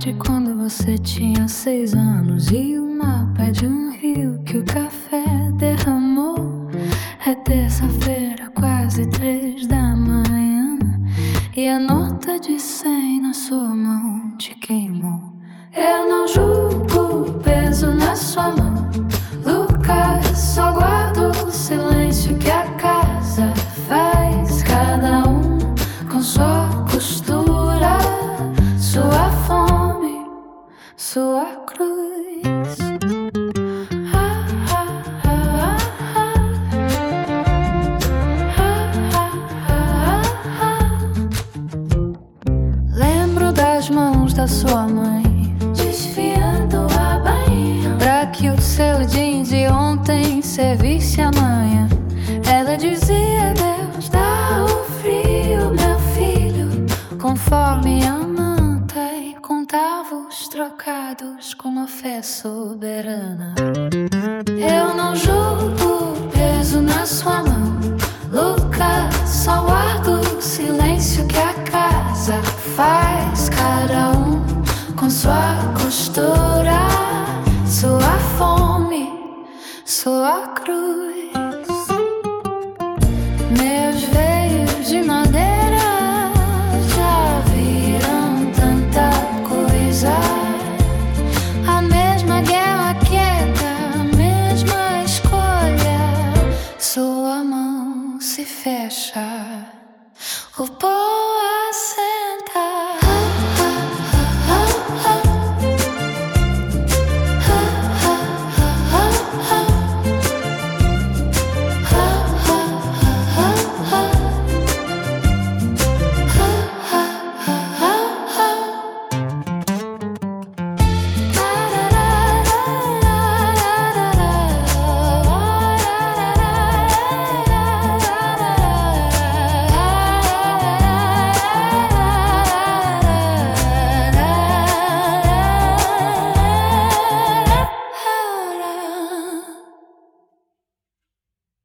tarde quando você tinha 6 anos e o mapa de um rio que o café derramou. É terça-feira, quase 3 da manhã, e a nota de 100 na sua mão te queimou. Eu não julgo o peso na sua mão, Lucas, só guardo o silêncio que a casa faz, cada um com sua costura, sua fome, sua cruz. Lembro das mãos da sua mãe desfiando a bainha pra que o seu jeans de ontem servisse amanhã. Ela dizia: Deus dá o frio, meu filho, conforme a manta, e contava os trocados com uma fé soberana. Eu não julgo o peso na sua mão, Lucas, só guardo o silêncio que a casa faz, cada um com sua costura, sua fome, sua cruz. Meus veios de madeira já viram tanta coisa, a mesma guerra quieta, a mesma escolha. Sua mão se fecha, o povo